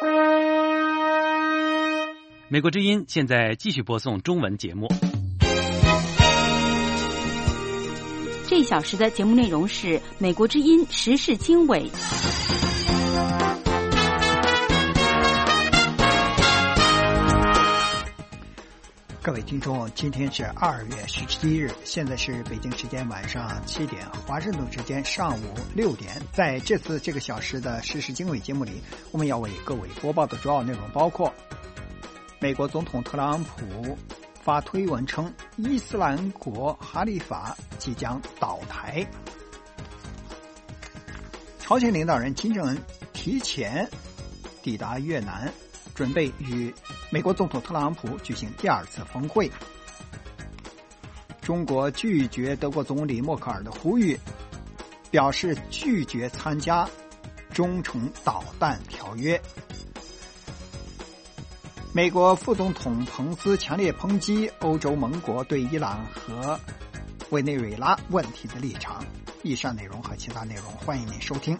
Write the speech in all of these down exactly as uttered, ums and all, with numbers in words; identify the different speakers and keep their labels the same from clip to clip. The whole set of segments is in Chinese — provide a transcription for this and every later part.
Speaker 1: 美国之音现在继续播送中文节目。
Speaker 2: 这一小时的节目内容是美国之音时事经纬。
Speaker 3: 各位听众，今天是二月十七日，现在是北京时间晚上七点，华盛顿时间上午六点。在这次这个小时的时事经纬节目里，我们要为各位播报的主要内容包括：美国总统特朗普发推文称伊斯兰国哈里法即将倒台；朝鲜领导人金正恩提前抵达越南，准备与美国总统特朗普举行第二次峰会；中国拒绝德国总理默克尔的呼吁，表示拒绝参加中程导弹条约；美国副总统彭斯强烈抨击欧洲盟国对伊朗和委内瑞拉问题的立场。以上内容和其他内容，欢迎您收听。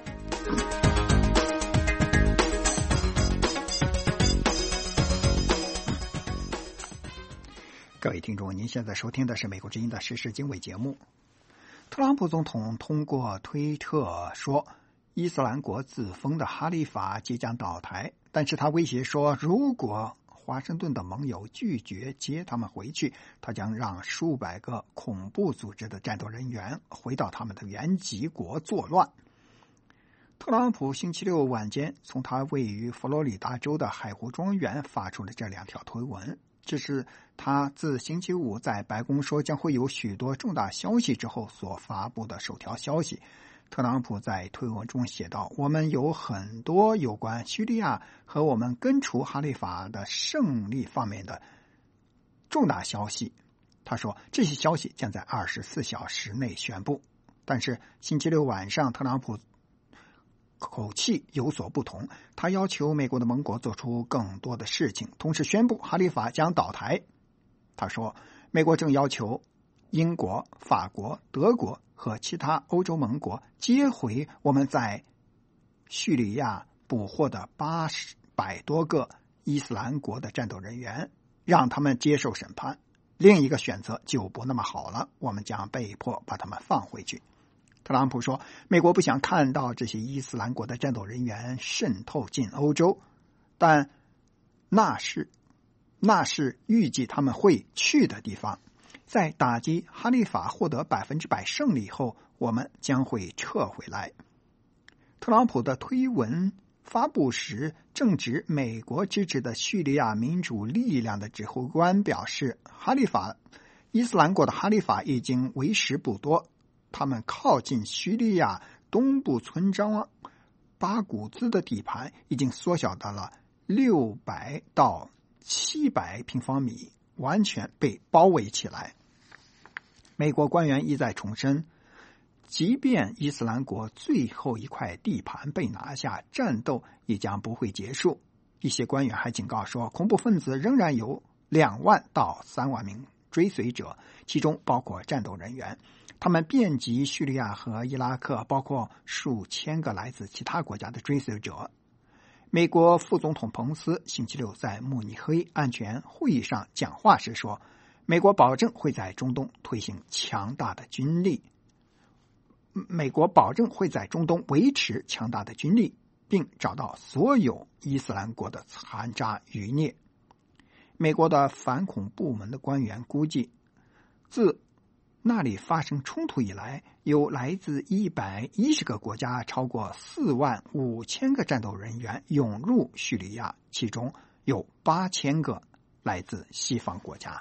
Speaker 3: 各位听众，您现在收听的是美国之音的时事经纬节目。特朗普总统通过推特说，伊斯兰国自封的哈里法即将倒台，但是他威胁说，如果华盛顿的盟友拒绝接他们回去，他将让数百个恐怖组织的战斗人员回到他们的原籍国作乱。特朗普星期六晚间从他位于佛罗里达州的海湖庄园发出了这两条推文，这是他自星期五在白宫说将会有许多重大消息之后所发布的首条消息。特朗普在推文中写道，我们有很多有关叙利亚和我们根除哈里法的胜利方面的重大消息。他说这些消息将在二十四小时内宣布。但是星期六晚上特朗普口气有所不同，他要求美国的盟国做出更多的事情，同时宣布哈里法将倒台。他说美国正要求英国、法国、德国和其他欧洲盟国接回我们在叙利亚捕获的八百多个伊斯兰国的战斗人员，让他们接受审判。另一个选择就不那么好了，我们将被迫把他们放回去。特朗普说，美国不想看到这些伊斯兰国的战斗人员渗透进欧洲，但那是那是预计他们会去的地方。在打击哈里法获得百分之百胜利后，我们将会撤回来。特朗普的推文发布时，正值美国支持的叙利亚民主力量的指挥官表示，哈里法伊斯兰国的哈里法已经为时不多，他们靠近叙利亚东部村庄巴古兹的地盘已经缩小到了六百到七百平方米，完全被包围起来。美国官员一再重申，即便伊斯兰国最后一块地盘被拿下，战斗也将不会结束。一些官员还警告说，恐怖分子仍然有两万到三万名追随者，其中包括战斗人员。他们遍及叙利亚和伊拉克，包括数千个来自其他国家的追随者。美国副总统彭斯星期六在慕尼黑安全会议上讲话时说，美国保证会在中东推行强大的军力，美国保证会在中东维持强大的军力，并找到所有伊斯兰国的残渣余孽。美国的反恐部门的官员估计，自那里发生冲突以来，有来自一百一十个国家超过四万五千个战斗人员涌入叙利亚，其中有八千个来自西方国家。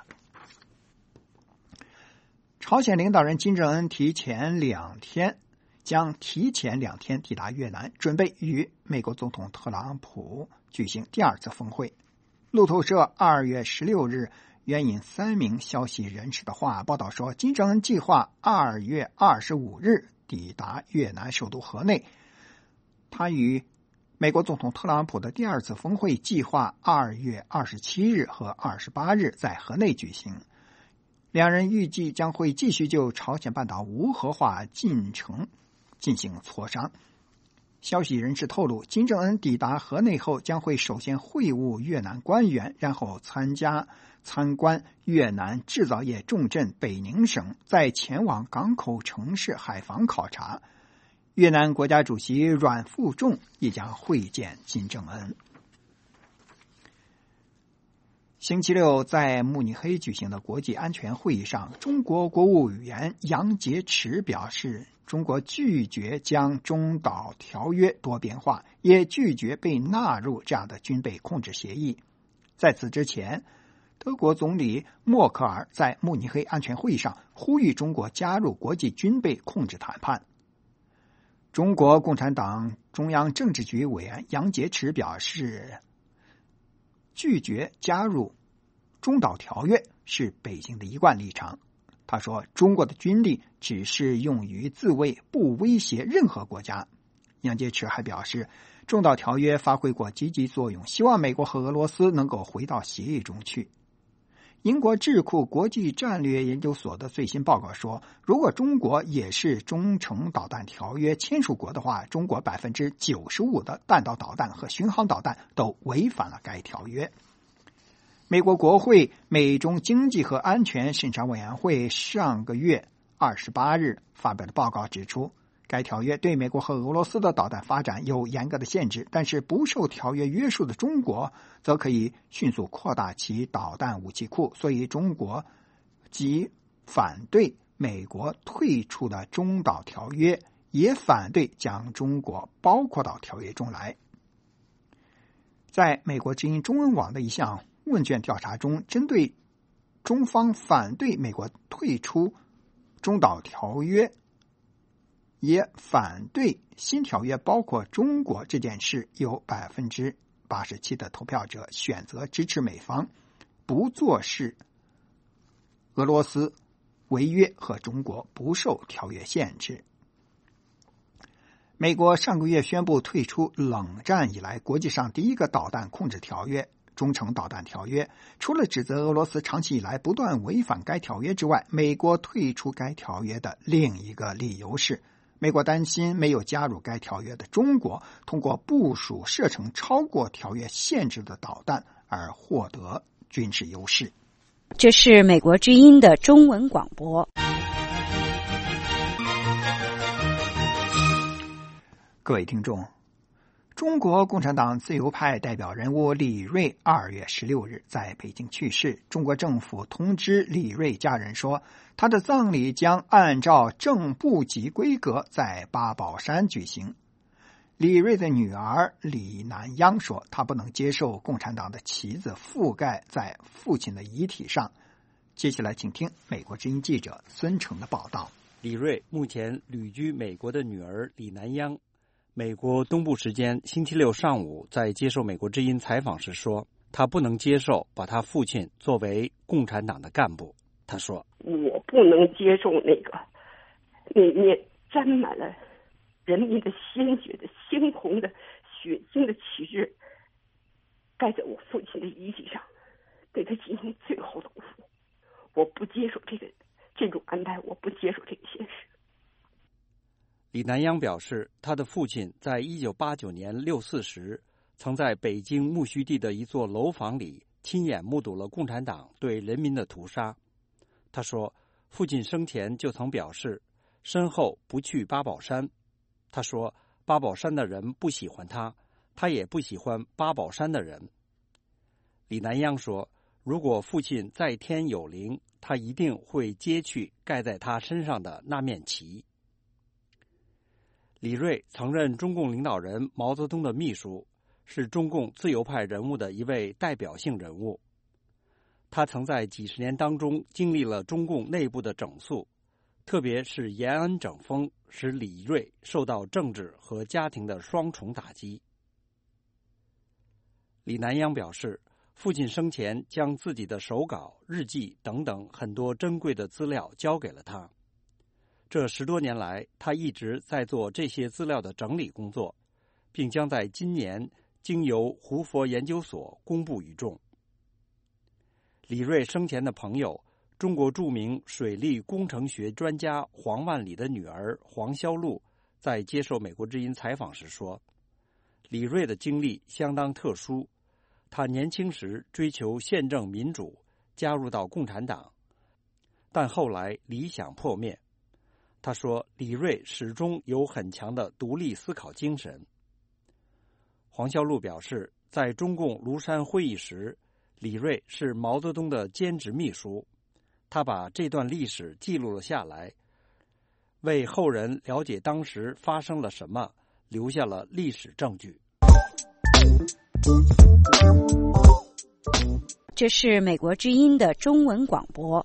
Speaker 3: 朝鲜领导人金正恩提前两天将提前两天抵达越南，准备与美国总统特朗普举行第二次峰会。路透社二月十六日援引三名消息人士的话报道说，金正恩计划二月二十五日抵达越南首都河内。他与美国总统特朗普的第二次峰会计划二月二十七日和二十八日在河内举行。两人预计将会继续就朝鲜半岛无核化进程进行磋商。 消息人士透露，金正恩抵达河内后将会首先会晤越南官员，然后参加参观越南制造业重镇北宁省，再前往港口城市海防考察。越南国家主席阮富仲也将会见金正恩。星期六在慕尼黑举行的国际安全会议上，中国国务委员杨洁篪表示，中国拒绝将中导条约多边化，也拒绝被纳入这样的军备控制协议。在此之前，德国总理默克尔在慕尼黑安全会议上呼吁中国加入国际军备控制谈判。中国共产党中央政治局委员杨洁篪表示，拒绝加入中导条约是北京的一贯立场。他说，中国的军力只是用于自卫，不威胁任何国家。杨洁篪还表示，中导条约发挥过积极作用，希望美国和俄罗斯能够回到协议中去。英国智库国际战略研究所的最新报告说，如果中国也是中程导弹条约签署国的话，中国 百分之九十五 的弹道导弹和巡航导弹都违反了该条约。美国国会美中经济和安全审查委员会上个月二十八日发表的报告指出，该条约对美国和俄罗斯的导弹发展有严格的限制，但是不受条约约束的中国则可以迅速扩大其导弹武器库，所以中国既反对美国退出的中导条约，也反对将中国包括到条约中来。在美国之音中文网的一项问卷调查中，针对中方反对美国退出中导条约，也反对新条约包括中国这件事，有 百分之八十七 的投票者选择支持美方不做事，俄罗斯违约和中国不受条约限制。美国上个月宣布退出冷战以来国际上第一个导弹控制条约中程导弹条约。除了指责俄罗斯长期以来不断违反该条约之外，美国退出该条约的另一个理由是，美国担心没有加入该条约的中国通过部署射程超过条约限制的导弹而获得军事优势。
Speaker 2: 这是美国之音的中文广播。
Speaker 3: 各位听众，中国共产党自由派代表人物李锐二月十六日在北京去世。中国政府通知李锐家人说，他的葬礼将按照正部级规格在八宝山举行。李锐的女儿李南央说，他不能接受共产党的旗子覆盖在父亲的遗体上。接下来请听美国之音记者孙成的报道。
Speaker 1: 李锐目前旅居美国的女儿李南央，美国东部时间星期六上午在接受美国之音采访时说，他不能接受把他父亲作为共产党的干部。他说，
Speaker 4: 我不能接受那个那面沾满了人民的鲜血的猩红的血腥的旗帜盖在我父亲的遗体上，对他进行最后的侮辱。我不接受这个这种安排，我不接受这个现实。
Speaker 1: 李南央表示，他的父亲在一九八九年六四时曾在北京木樨地的一座楼房里亲眼目睹了共产党对人民的屠杀。他说，父亲生前就曾表示身后不去八宝山。他说，八宝山的人不喜欢他，他也不喜欢八宝山的人。李南央说，如果父亲在天有灵，他一定会揭去盖在他身上的那面旗。李锐曾任中共领导人毛泽东的秘书，是中共自由派人物的一位代表性人物。他曾在几十年当中经历了中共内部的整肃，特别是延安整风，使李锐受到政治和家庭的双重打击。李南央表示，父亲生前将自己的手稿、日记等等很多珍贵的资料交给了他。这十多年来，他一直在做这些资料的整理工作，并将在今年经由胡佛研究所公布于众。李锐生前的朋友，中国著名水利工程学专家黄万里的女儿黄肖璐， 在接受美国之音采访时说，李瑞的经历相当特殊，他年轻时追求宪政民主，加入到共产党，但后来理想破灭。他说，李瑞始终有很强的独立思考精神。黄孝祿表示，在中共庐山会议时，李瑞是毛泽东的兼职秘书，他把这段历史记录了下来，为后人了解当时发生了什么留下了历史证据。
Speaker 2: 这是美国之音的中文广播。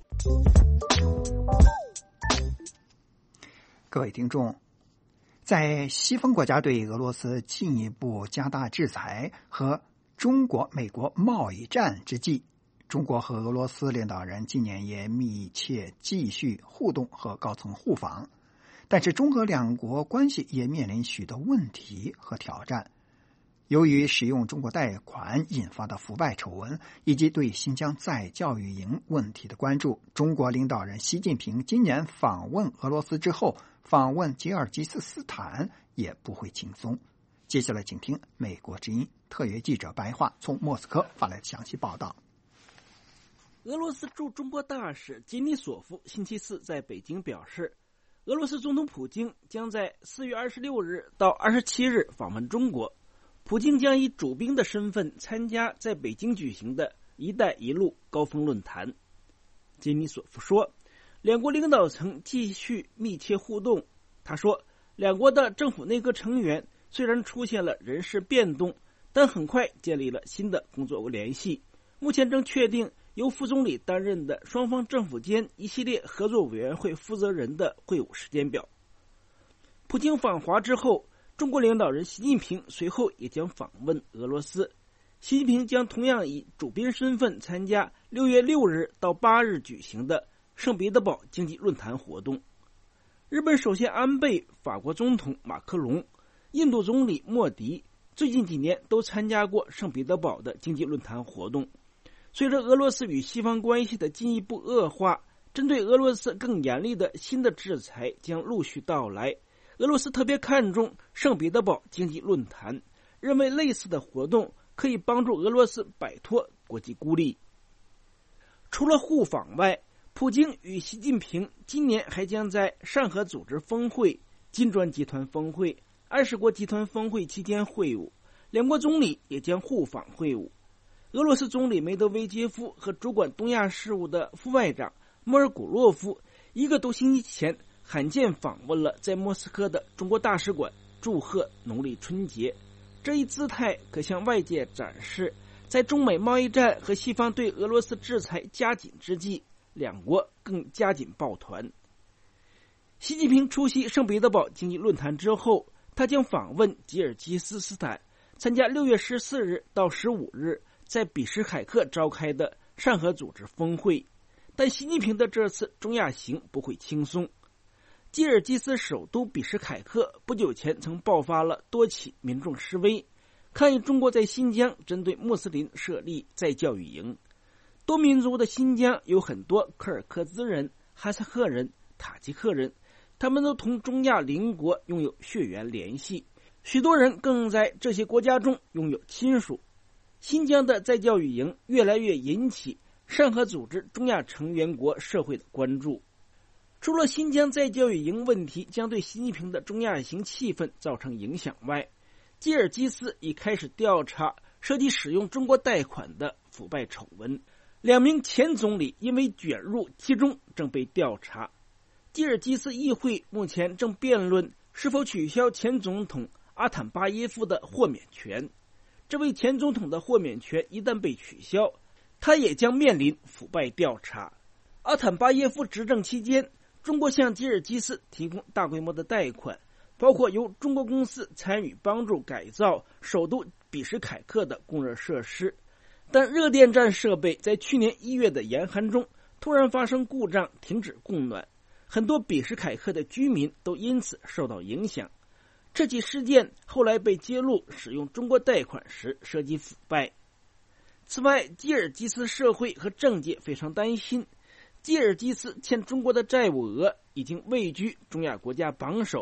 Speaker 3: 各位听众，在西方国家对俄罗斯进一步加大制裁和中国美国贸易战之际，中国和俄罗斯领导人今年也密切继续互动和高层互访，但是中俄两国关系也面临许多问题和挑战。由于使用中国贷款引发的腐败丑闻，以及对新疆再教育营问题的关注，中国领导人习近平今年访问俄罗斯之后，访问吉尔吉斯斯坦也不会轻松。接下来请听美国之音特约记者白桦从莫斯科发来的详细报道。
Speaker 5: 俄罗斯驻中国大使金尼索夫星期四在北京表示，俄罗斯总统普京将在四月二十六日到二十七日访问中国，普京将以主宾的身份参加在北京举行的一带一路高峰论坛。金尼索夫说，两国领导层继续密切互动。他说，两国的政府内阁成员虽然出现了人事变动，但很快建立了新的工作联系，目前正确定由副总理担任的双方政府间一系列合作委员会负责人的会晤时间表。普京访华之后，中国领导人习近平随后也将访问俄罗斯。习近平将同样以主宾身份参加六月六日到八日举行的圣彼得堡经济论坛活动。日本首相安倍、法国总统马克龙、印度总理莫迪最近几年都参加过圣彼得堡的经济论坛活动。随着俄罗斯与西方关系的进一步恶化，针对俄罗斯更严厉的新的制裁将陆续到来。俄罗斯特别看重圣彼得堡经济论坛，认为类似的活动可以帮助俄罗斯摆脱国际孤立。除了互访外，普京与习近平今年还将在上合组织峰会、金砖集团峰会、二十国集团峰会期间会晤，两国总理也将互访会晤。俄罗斯总理梅德韦杰夫和主管东亚事务的副外长莫尔古洛夫一个多星期前罕见访问了在莫斯科的中国大使馆，祝贺农历春节。这一姿态可向外界展示，在中美贸易战和西方对俄罗斯制裁加紧之际，两国更加紧抱团。习近平出席圣彼得堡经济论坛之后，他将访问吉尔吉斯斯坦，参加六月十四日到十五日在比什凯克召开的上合组织峰会。但习近平的这次中亚行不会轻松。吉尔吉斯首都比什凯克不久前曾爆发了多起民众示威，抗议中国在新疆针对穆斯林设立再教育营。多民族的新疆有很多柯尔克孜人、哈萨克人、塔吉克人，他们都同中亚邻国拥有血缘联系，许多人更在这些国家中拥有亲属。新疆的再教育营越来越引起上合组织中亚成员国社会的关注。除了新疆再教育营问题将对习近平的中亚行气氛造成影响外，吉尔吉斯已开始调查涉及使用中国贷款的腐败丑闻，两名前总理因为卷入其中正被调查。吉尔吉斯议会目前正辩论是否取消前总统阿坦巴耶夫的豁免权。这位前总统的豁免权一旦被取消，他也将面临腐败调查。阿坦巴耶夫执政期间，中国向吉尔吉斯提供大规模的贷款，包括由中国公司参与帮助改造首都比什凯克的供热设施。但热电站设备在去年一月的严寒中突然发生故障，停止供暖，很多比什凯克的居民都因此受到影响。这起事件后来被揭露使用中国贷款时涉及腐败。此外，吉尔吉斯社会和政界非常担心，吉尔吉斯欠中国的债务额已经位居中亚国家榜首，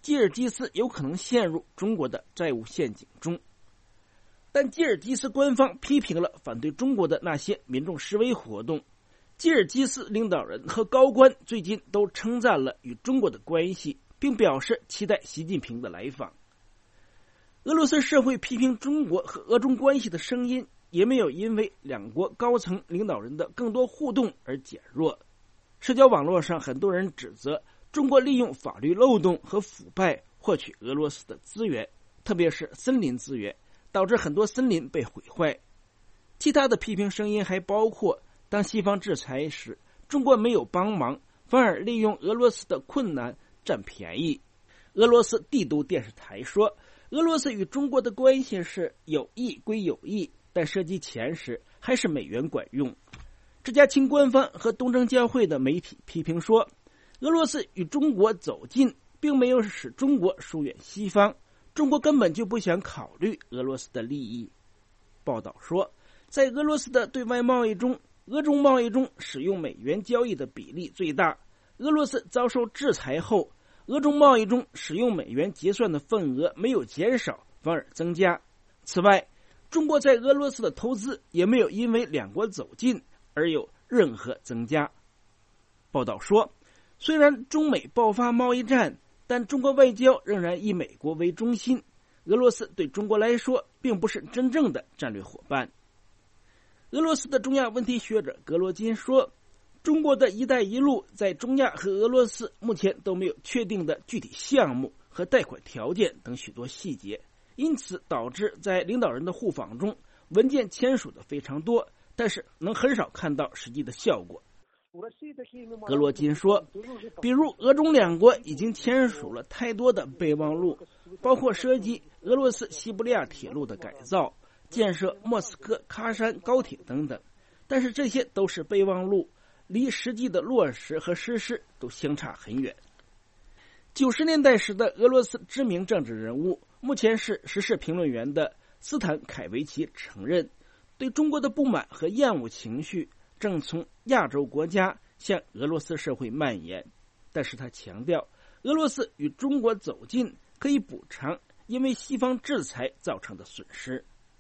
Speaker 5: 吉尔吉斯有可能陷入中国的债务陷阱中。但吉尔吉斯官方批评了反对中国的那些民众示威活动。吉尔吉斯领导人和高官最近都称赞了与中国的关系，并表示期待习近平的来访。俄罗斯社会批评中国和俄中关系的声音也没有因为两国高层领导人的更多互动而减弱。社交网络上很多人指责中国利用法律漏洞和腐败获取俄罗斯的资源，特别是森林资源，导致很多森林被毁坏。其他的批评声音还包括，当西方制裁时，中国没有帮忙，反而利用俄罗斯的困难占便宜。俄罗斯帝都电视台说，俄罗斯与中国的关系是友谊归友谊，但涉及钱时还是美元管用。这家亲官方和东正教会的媒体批评说，俄罗斯与中国走近并没有使中国疏远西方，中国根本就不想考虑俄罗斯的利益。报道说，在俄罗斯的对外贸易中，俄中贸易中使用美元交易的比例最大。俄罗斯遭受制裁后，俄中贸易中使用美元结算的份额没有减少，反而增加。此外，中国在俄罗斯的投资也没有因为两国走近而有任何增加。报道说，虽然中美爆发贸易战，但中国外交仍然以美国为中心，俄罗斯对中国来说并不是真正的战略伙伴。俄罗斯的中亚问题学者格罗金说，中国的一带一路在中亚和俄罗斯目前都没有确定的具体项目和贷款条件等许多细节，因此导致在领导人的互访中，文件签署的非常多，但是能很少看到实际的效果。格罗金说，比如俄中两国已经签署了太多的备忘录，包括涉及俄罗斯西伯利亚铁路的改造、建设莫斯科喀山高铁等等，但是这些都是备忘录，离实际的落实和实施都相差很远。九十年代时的俄罗斯知名政治人物，目前是时事评论员的斯坦凯维奇承认，对中国的不满和厌恶情绪正从亚洲国家向俄罗斯社会蔓延，但是他强调，俄罗斯与中国走近可以补偿因为西方制裁造成的损失。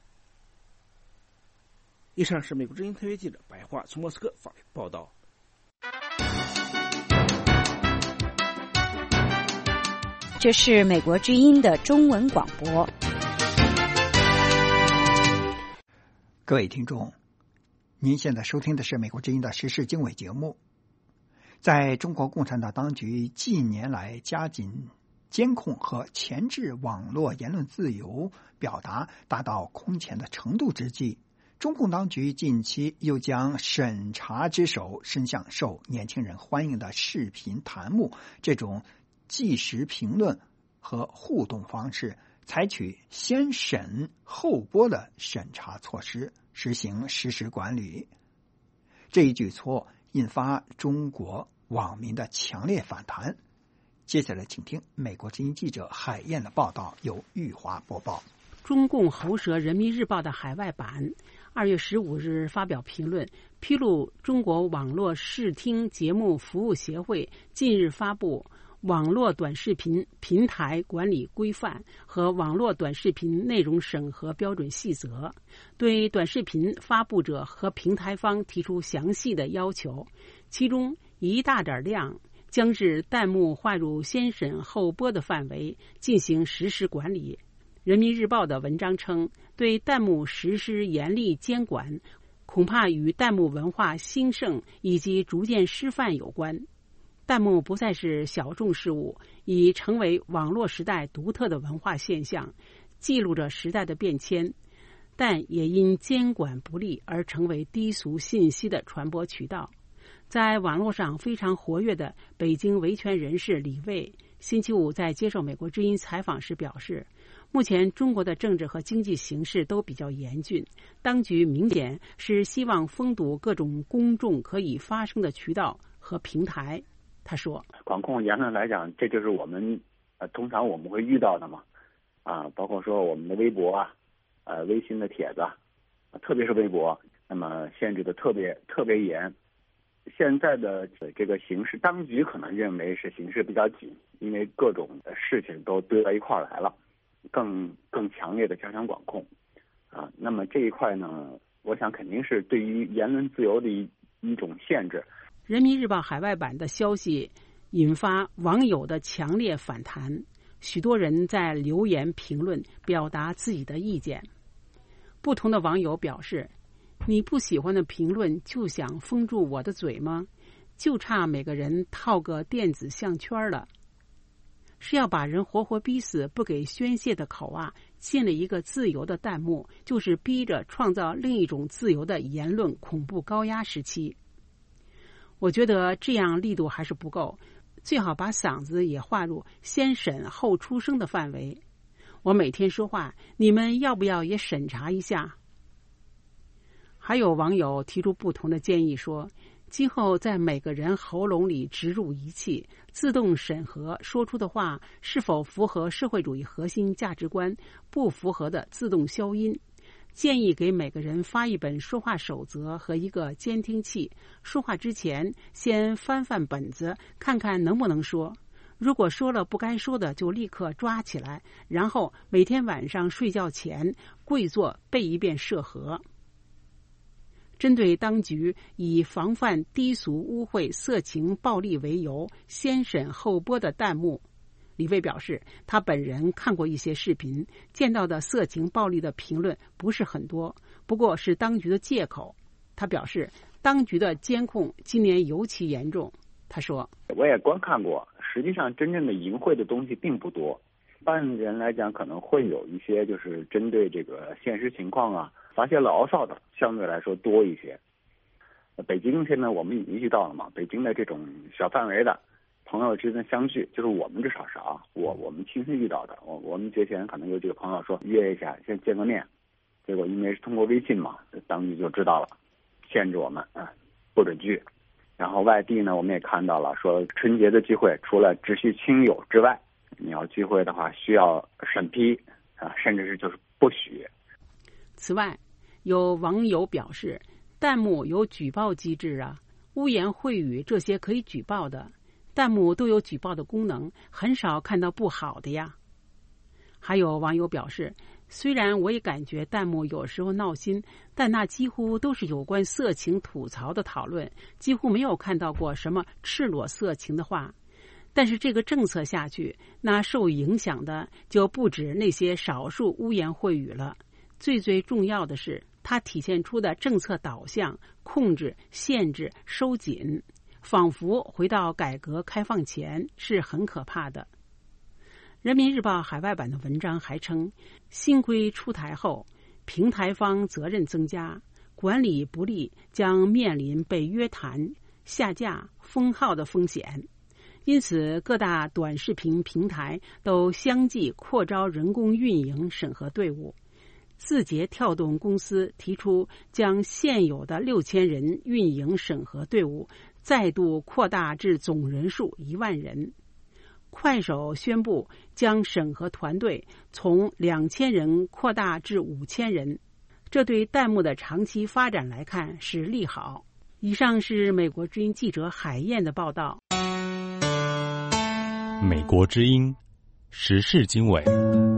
Speaker 5: 以上是美国之音特约记者白桦从莫斯科发表报道。
Speaker 2: 这是美国之音的中文广播。
Speaker 3: 各位听众，您现在收听的是美国之音的时事经纬节目。在中国共产党当局近年来加紧监控和钳制网络言论自由表达达到空前的程度之际，中共当局近期又将审查之手伸向受年轻人欢迎的视频弹幕这种即时评论和互动方式，采取先审后播的审查措施，实行实时管理。这一举措引发中国网民的强烈反弹。接下来请听美国之音记者海燕的报道，由玉华播报。
Speaker 6: 中共喉舌人民日报的海外版二月十五日发表评论，披露中国网络视听节目服务协会近日发布网络短视频平台管理规范和网络短视频内容审核标准细则，对短视频发布者和平台方提出详细的要求，其中一大点量将至弹幕划入先审后播的范围进行实时管理。人民日报的文章称，对弹幕实施严厉监管，恐怕与弹幕文化兴盛以及逐渐失范有关。弹幕不再是小众事物，已成为网络时代独特的文化现象，记录着时代的变迁，但也因监管不力而成为低俗信息的传播渠道。在网络上非常活跃的北京维权人士李卫星期五在接受美国之音采访时表示，目前中国的政治和经济形势都比较严峻，当局明显是希望封堵各种公众可以发声的渠道和平台。他说，
Speaker 7: 管控言论来讲，这就是我们呃通常我们会遇到的嘛，啊，包括说我们的微博啊，呃微信的帖子啊，特别是微博，那么限制的特别特别严， 现在的这个形势，当局可能认为是形势比较紧，因为各种的事情都堆到一块儿来了，更更强烈的加强管控啊。那么这一块呢，我想肯定是对于言论自由的一一种限制。
Speaker 6: 人民日报海外版的消息引发网友的强烈反弹，许多人在留言评论表达自己的意见。不同的网友表示，你不喜欢的评论就想封住我的嘴吗？就差每个人套个电子项圈了。是要把人活活逼死不给宣泄的口啊，建了一个自由的弹幕，就是逼着创造另一种自由的言论恐怖高压时期。我觉得这样力度还是不够，最好把嗓子也划入先审后出声的范围。我每天说话，你们要不要也审查一下？还有网友提出不同的建议说，今后在每个人喉咙里植入仪器，自动审核说出的话是否符合社会主义核心价值观，不符合的自动消音。建议给每个人发一本说话守则和一个监听器，说话之前先翻翻本子，看看能不能说。如果说了不该说的，就立刻抓起来，然后每天晚上睡觉前跪坐背一遍设核。针对当局以防范低俗污秽色情暴力为由先审后播的弹幕，李卫表示，他本人看过一些视频，见到的色情暴力的评论不是很多，不过是当局的借口。他表示，当局的监控今年尤其严重。他说，
Speaker 7: 我也观看过，实际上真正的淫秽的东西并不多。一般人来讲可能会有一些就是针对这个现实情况啊发泄牢骚的，相对来说多一些。北京现在我们已经遇到了嘛，北京的这种小范围的朋友之间的相聚，就是我们至少是啊，我我们亲身遇到的。我我们节前可能有几个朋友说约一下，先见个面，结果因为是通过微信嘛，当局就知道了，限制我们啊，不准聚。然后外地呢，我们也看到了，说春节的聚会除了只许亲友之外，你要聚会的话需要审批啊，甚至是就是不许。
Speaker 6: 此外，有网友表示，弹幕有举报机制啊，污言秽语这些可以举报的，弹幕都有举报的功能，很少看到不好的呀。还有网友表示，虽然我也感觉弹幕有时候闹心，但那几乎都是有关色情吐槽的讨论，几乎没有看到过什么赤裸色情的话。但是这个政策下去，那受影响的就不止那些少数污言秽语了。最最重要的是，它体现出的政策导向、控制、限制、收紧，仿佛回到改革开放前，是很可怕的。人民日报海外版的文章还称，新规出台后，平台方责任增加，管理不力将面临被约谈、下架、封号的风险。因此，各大短视频平台都相继扩招人工运营审核队伍。字节跳动公司提出将现有的六千人运营审核队伍再度扩大至总人数一万人。快手宣布将审核团队从两千人扩大至五千人，这对弹幕的长期发展来看是利好。以上是美国之音记者海燕的报道。
Speaker 8: 美国之音时事经纬。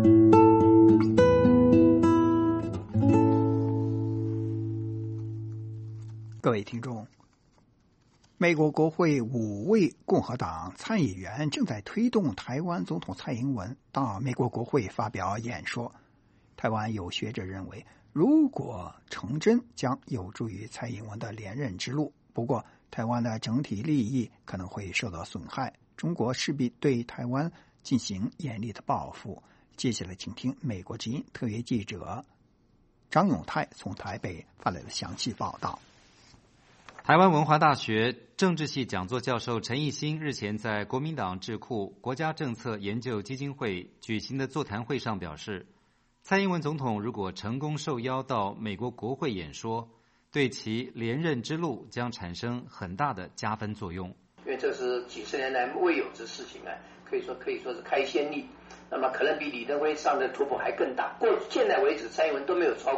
Speaker 3: 各位听众，美国国会五位共和党参议员正在推动台湾总统蔡英文到美国国会发表演说。台湾有学者认为，如果成真，将有助于蔡英文的连任之路。不过，台湾的整体利益可能会受到损害，中国势必对台湾进行严厉的报复。接下来，请听美国之音特约记者张永泰从台北发来的详细报道。
Speaker 9: 台湾文华大学政治系讲座教授陈奕新日前在国民党智库国家政策研究基金会举行的座谈会上表示，蔡英文总统如果成功受邀到美国国会演说，对其连任之路将产生很大的加分作用。
Speaker 10: 因为这是几十年来未有之事情啊，可以说可以说是开先例。那么可能比李登辉上的突破还更大。过现在为止，蔡英文都没有超过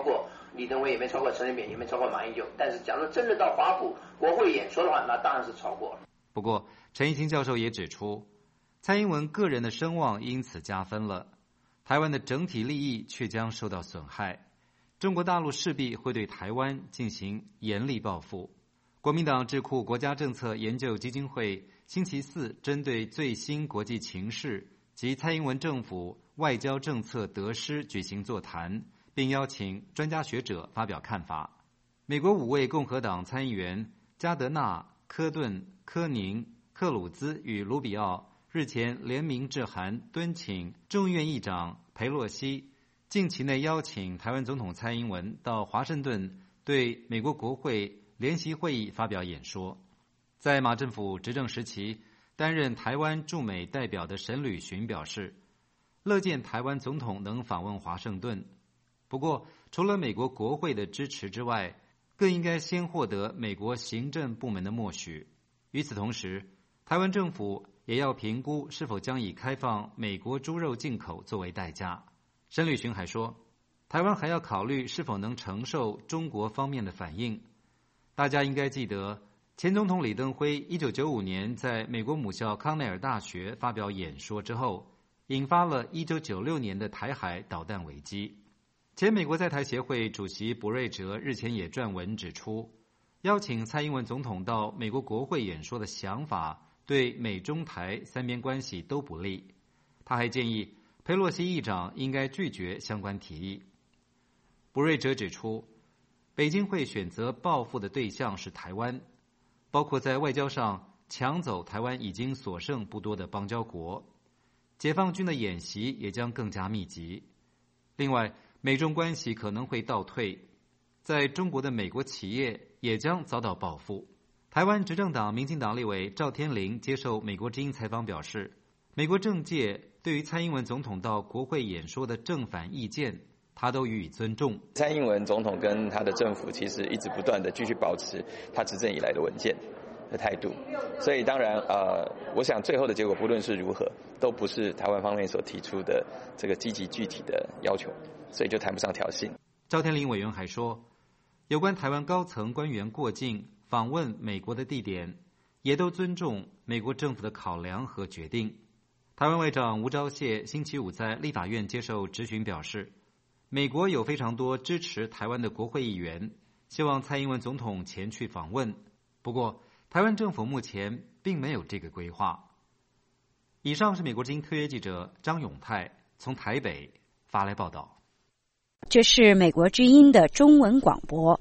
Speaker 10: 李登辉也没超过陈水扁，也没超过马英九。但是假如真的到华府国会演说的话，那当然是超过了。
Speaker 9: 不过，陈一新教授也指出，蔡英文个人的声望因此加分了，台湾的整体利益却将受到损害。中国大陆势必会对台湾进行严厉报复。国民党智库国家政策研究基金会星期四针对最新国际情势及蔡英文政府外交政策得失举行座谈，并邀请专家学者发表看法。美国五位共和党参议员加德纳、科顿、科宁、克鲁兹与卢比奥日前联名致函敦请众议院议长裴洛西近期内邀请台湾总统蔡英文到华盛顿对美国国会联席会议发表演说。在马政府执政时期担任台湾驻美代表的沈履巡表示，乐见台湾总统能访问华盛顿，不过除了美国国会的支持之外，更应该先获得美国行政部门的默许。与此同时，台湾政府也要评估是否将以开放美国猪肉进口作为代价。沈履巡还说，台湾还要考虑是否能承受中国方面的反应。大家应该记得，前总统李登辉一九九五年在美国母校康奈尔大学发表演说之后，引发了一九九六年的台海导弹危机。前美国在台协会主席博瑞哲日前也撰文指出，邀请蔡英文总统到美国国会演说的想法对美中台三边关系都不利。他还建议裴洛西议长应该拒绝相关提议。博瑞哲指出，北京会选择报复的对象是台湾，包括在外交上抢走台湾已经所剩不多的邦交国，解放军的演习也将更加密集。另外，美中关系可能会倒退，在中国的美国企业也将遭到报复。台湾执政党民进党立委赵天麟接受美国之音采访表示，美国政界对于蔡英文总统到国会演说的正反意见，他都予以尊重。
Speaker 11: 蔡英文总统跟他的政府其实一直不断的继续保持他执政以来的稳健的态度，所以当然呃，我想最后的结果不论是如何，都不是台湾方面所提出的这个积极具体的要求，所以就谈不上挑衅。
Speaker 9: 赵天麟委员还说，有关台湾高层官员过境访问美国的地点，也都尊重美国政府的考量和决定。台湾外长吴钊燮星期五在立法院接受质询表示，美国有非常多支持台湾的国会议员，希望蔡英文总统前去访问，不过台湾政府目前并没有这个规划。以上是美国之音特约记者张永泰从台北发来报道。
Speaker 2: 这是美国之音的中文广播。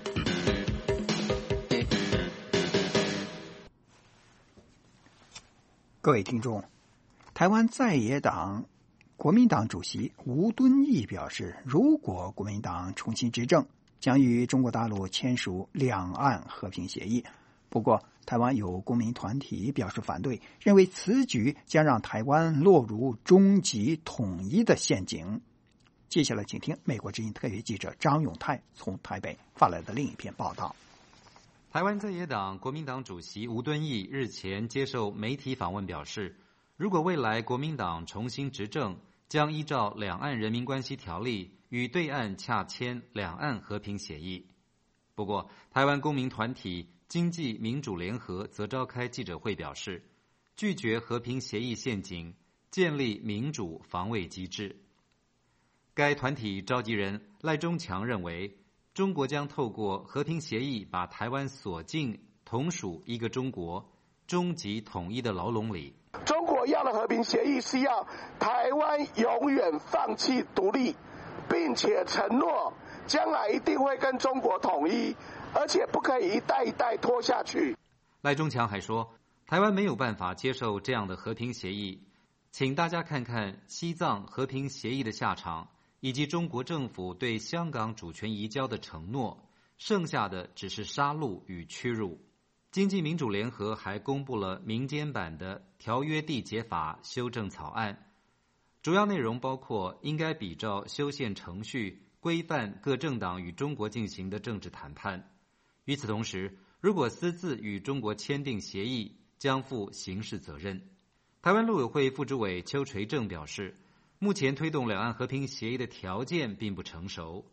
Speaker 3: 各位听众，台湾在野党国民党主席吴敦义表示，如果国民党重新执政，将与中国大陆签署两岸和平协议。不过，台湾有公民团体表示反对，认为此举将让台湾落入终极统一的陷阱。接下来请听美国之音特约记者张永泰从台北发来的另一篇报道。
Speaker 9: 台湾在野党国民党主席吴敦义日前接受媒体访问表示，如果未来国民党重新执政，将依照两岸人民关系条例与对岸洽签两岸和平协议。不过，台湾公民团体经济民主联合则召开记者会表示，拒绝和平协议陷阱，建立民主防卫机制。该团体召集人赖中强认为，中国将透过和平协议把台湾锁进同属一个中国、终极统一的牢笼里。
Speaker 12: 中国要的和平协议是要台湾永远放弃独立，并且承诺将来一定会跟中国统一，而且不可以一代一代拖下去。
Speaker 9: 赖中强还说，台湾没有办法接受这样的和平协议，请大家看看西藏和平协议的下场，以及中国政府对香港主权移交的承诺，剩下的只是杀戮与屈辱。经济民主联合还公布了民间版的条约缔结法修正草案，主要内容包括应该比照修宪程序规范各政党与中国进行的政治谈判。与此同时，如果私自与中国签订协议，将负刑事责任。台湾陆委会副主委邱垂正表示，目前推动两岸和平协议的条件并不成熟，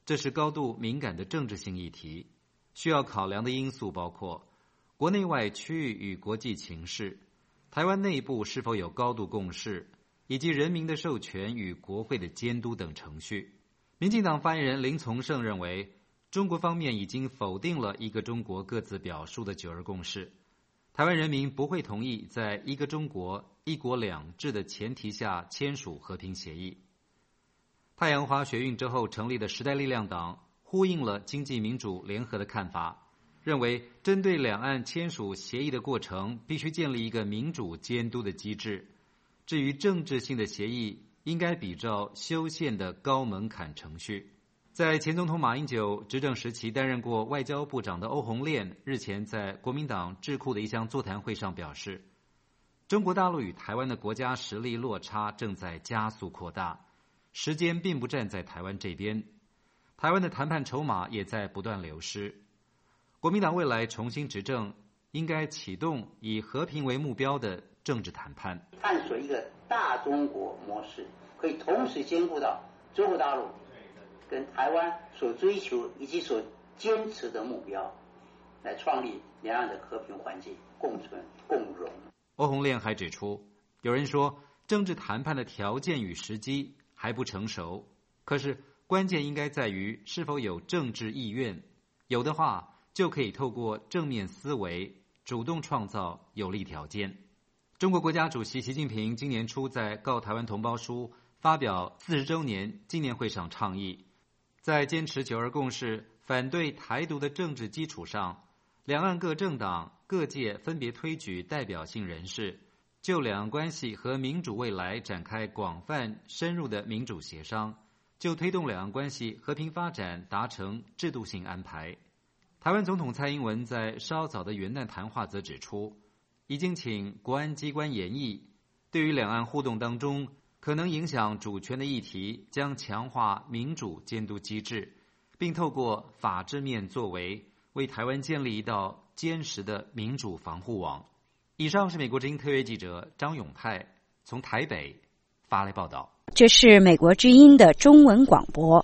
Speaker 9: 这是高度敏感的政治性议题，需要考量的因素包括国内外区域与国际情势、台湾内部是否有高度共识，以及人民的授权与国会的监督等程序。民进党发言人林从胜认为，中国方面已经否定了一个中国各自表述的九二共识，台湾人民不会同意在一个中国、一国两制的前提下签署和平协议。太阳花学运之后成立的时代力量党呼应了经济民主联合的看法，认为针对两岸签署协议的过程必须建立一个民主监督的机制，至于政治性的协议应该比照修宪的高门槛程序。在前总统马英九执政时期担任过外交部长的欧宏炼日前在国民党智库的一项座谈会上表示，中国大陆与台湾的国家实力落差正在加速扩大，时间并不站在台湾这边，台湾的谈判筹码也在不断流失。国民党未来重新执政，应该启动以和平为目标的政治谈判，
Speaker 10: 探索一个大中国模式，可以同时兼顾到中国大陆跟台湾所追求以及所坚持的目标，来创立两岸的和平环境，共存共荣。
Speaker 9: 欧宏炼还指出，有人说政治谈判的条件与时机还不成熟，可是关键应该在于是否有政治意愿，有的话就可以透过正面思维主动创造有利条件。中国国家主席习近平今年初在《告台湾同胞书》发表四十周年纪念会上倡议，在坚持九二共识、反对台独的政治基础上，两岸各政党、各界分别推举代表性人士，就两岸关系和民主未来展开广泛深入的民主协商，就推动两岸关系和平发展达成制度性安排。台湾总统蔡英文在稍早的元旦谈话则指出，已经请国安机关研议，对于两岸互动当中可能影响主权的议题，将强化民主监督机制，并透过法治面作为，为台湾建立一道坚实的民主防护网。以上是美国之音特约记者张永泰从台北发来报道。
Speaker 2: 这是美国之音的中文广播。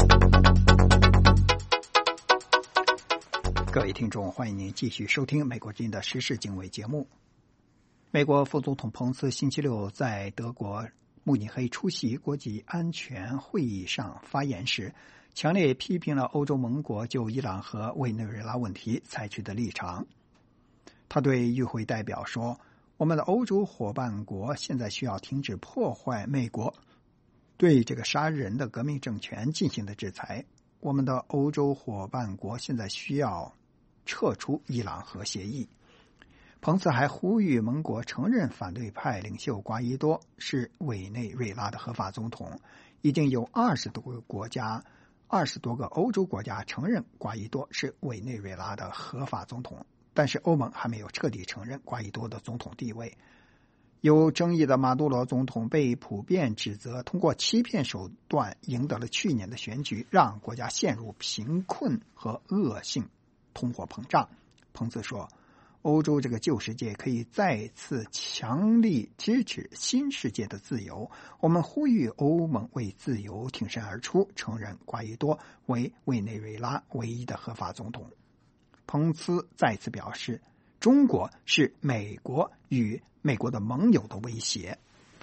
Speaker 3: 各位听众，欢迎您继续收听美国之音的时事经纬节目。美国副总统彭斯星期六在德国慕尼黑出席国际安全会议上发言时，强烈批评了欧洲盟国就伊朗和委内瑞拉问题采取的立场。他对与会代表说，我们的欧洲伙伴国现在需要停止破坏美国对这个杀人的革命政权进行的制裁，我们的欧洲伙伴国现在需要撤出伊朗核协议。彭斯还呼吁盟国承认反对派领袖瓜伊多是委内瑞拉的合法总统。已经有二十多个国家、二十多个欧洲国家承认瓜伊多是委内瑞拉的合法总统，但是欧盟还没有彻底承认瓜伊多的总统地位。有争议的马杜罗总统被普遍指责通过欺骗手段赢得了去年的选举，让国家陷入贫困和恶性通货膨胀。彭斯说，欧洲这个旧世界可以再次强力支持新世界的自由，我们呼吁欧盟为自由挺身而出，承认瓜伊多为委内瑞拉唯一的合法总统。彭斯再次表示，中国是美国与美国的盟友的威胁。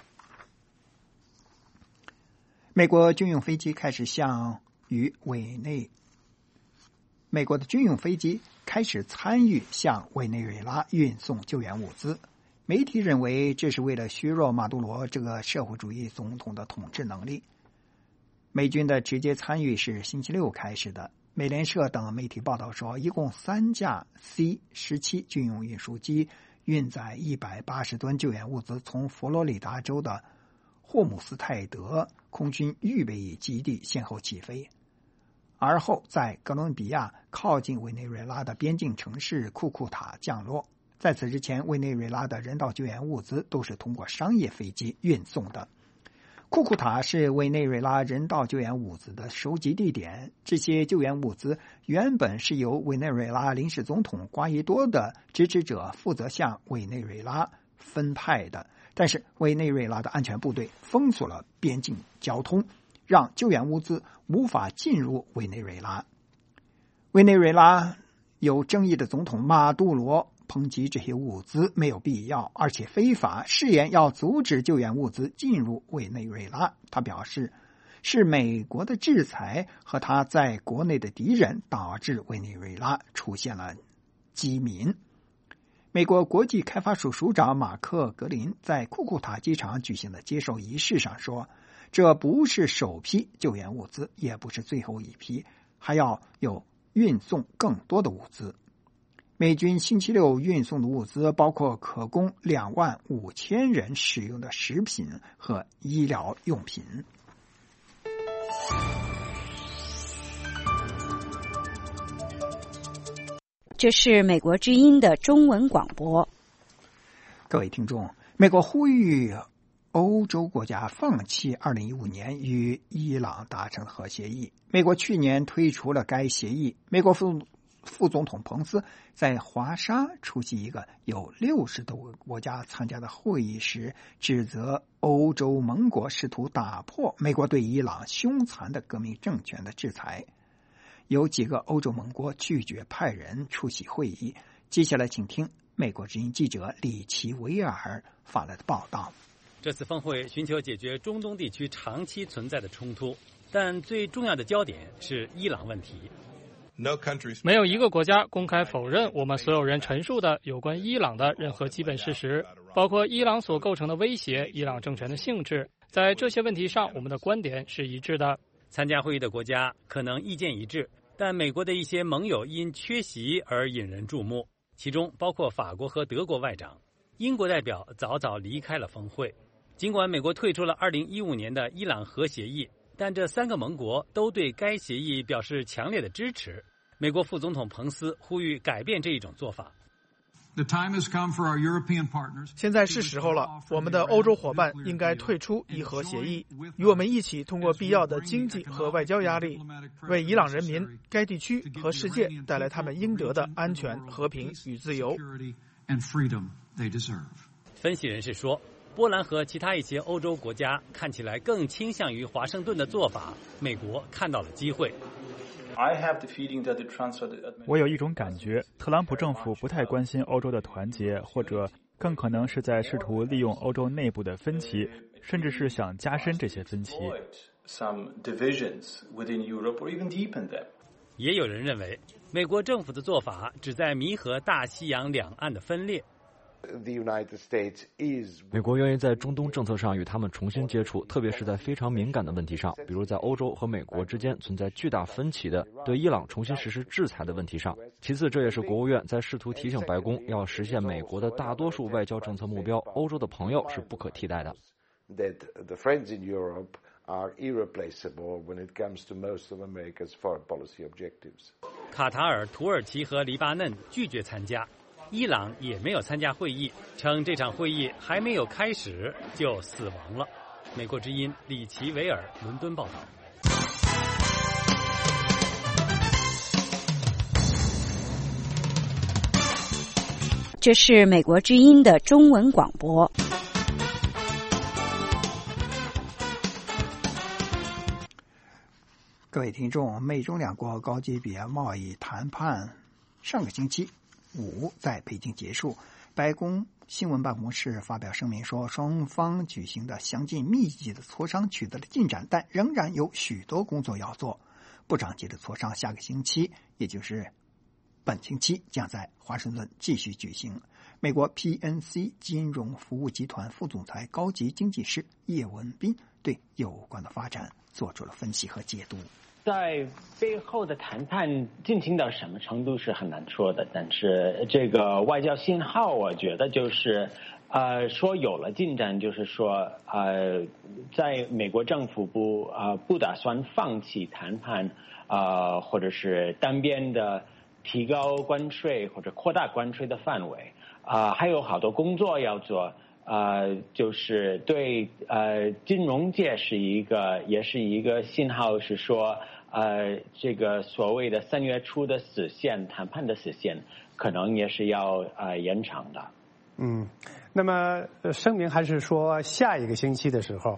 Speaker 3: 美国军用飞机开始向与委内美国的军用飞机开始参与向委内瑞拉运送救援物资。媒体认为这是为了削弱马杜罗这个社会主义总统的统治能力。美军的直接参与是星期六开始的。美联社等媒体报道说，一共三架 C 十七 军用运输机运载一百八十吨救援物资从佛罗里达州的霍姆斯泰德空军预备役基地先后起飞，而后在哥伦比亚靠近委内瑞拉的边境城市库库塔降落。在此之前，委内瑞拉的人道救援物资都是通过商业飞机运送的。库库塔是委内瑞拉人道救援物资的收集地点，这些救援物资原本是由委内瑞拉临时总统瓜伊多的支持者负责向委内瑞拉分派的，但是委内瑞拉的安全部队封锁了边境交通， 让救援物资无法进入委内瑞拉。委内瑞拉有争议的总统马杜罗抨击这些物资没有必要，而且非法，誓言要阻止救援物资进入委内瑞拉。他表示，是美国的制裁和他在国内的敌人导致委内瑞拉出现了饥民。美国国际开发署署长马克格林在库库塔机场举行的接受仪式上说，这不是首批救援物资，也不是最后一批，还要有运送更多的物资。美军星期六运送的物资包括可供两万五千人使用的食品和医疗用品。
Speaker 2: 这是美国之音的中文广播。
Speaker 3: 各位听众，美国呼吁欧洲国家放弃二零一五年与伊朗达成的核协议。美国去年推出了该协议。美国副副总统彭斯在华沙出席一个有六十多个国家参加的会议时，指责欧洲盟国试图打破美国对伊朗凶残的革命政权的制裁。有几个欧洲盟国拒绝派人出席会议。接下来请听美国之音记者里奇维尔发来的报道。
Speaker 13: 这次峰会寻求解决中东地区长期存在的冲突，但最重要的焦点是伊朗问题。
Speaker 14: 没有一个国家公开否认我们所有人陈述的有关伊朗的任何基本事实，包括伊朗所构成的威胁、伊朗政权的性质。在这些问题上，我们的观点是一致的。
Speaker 13: 参加会议的国家可能意见一致，但美国的一些盟友因缺席而引人注目，其中包括法国和德国外长。英国代表早早离开了峰会。尽管美国退出了二零一五年的伊朗核协议，但这三个盟国都对该协议表示强烈的支持。美国副总统彭斯呼吁改变这一种做法。
Speaker 15: 现在是时候了，我们的欧洲伙伴应该退出伊核协议，与我们一起通过必要的经济和外交压力，为伊朗人民、该地区和世界带来他们应得的安全、和平与自由。
Speaker 13: 分析人士说，波兰和其他一些欧洲国家看起来更倾向于华盛顿的做法，美国看到了机会。
Speaker 16: 我有一种感觉，特朗普政府不太关心欧洲的团结，或者更可能是在试图利用欧洲内部的分歧，甚至是想加深这些分歧。
Speaker 13: 也有人认为，美国政府的做法旨在弥合大西洋两岸的分裂。
Speaker 17: 美国愿意在中东政策上与他们重新接触，特别是在非常敏感的问题上，比如在欧洲和美国之间存在巨大分歧的对伊朗重新实施制裁的问题上。其次，这也是国务院在试图提醒白宫要实现美国的大多数外交政策目标，欧洲的朋友是不可替代的。
Speaker 13: 卡塔尔、土耳其和黎巴嫩拒绝参加，伊朗也没有参加会议，称这场会议还没有开始就死亡了。美国之音里奇维尔伦敦报道。
Speaker 2: 这是美国之音的中文广播。
Speaker 3: 各位听众，美中两国高级别贸易谈判上个星期五在北京结束。白宫新闻办公室发表声明说，双方举行的详尽密集的磋商取得了进展，但仍然有许多工作要做。部长级的磋商下个星期，也就是本星期将在华盛顿继续举行。美国 P N C 金融服务集团副总裁高级经济师叶文斌对有关的发展做出了分析和解读。
Speaker 18: 在背后的谈判进行到什么程度是很难说的，但是这个外交信号，我觉得就是呃说有了进展，就是说呃在美国政府不呃不打算放弃谈判呃或者是单边的提高关税或者扩大关税的范围啊、呃，还有好多工作要做。呃，就是对呃金融界是一个，也是一个信号，是说呃这个所谓的三月初的死线谈判的死线，可能也是要呃延长的。
Speaker 19: 嗯，那么声明还是说下一个星期的时候，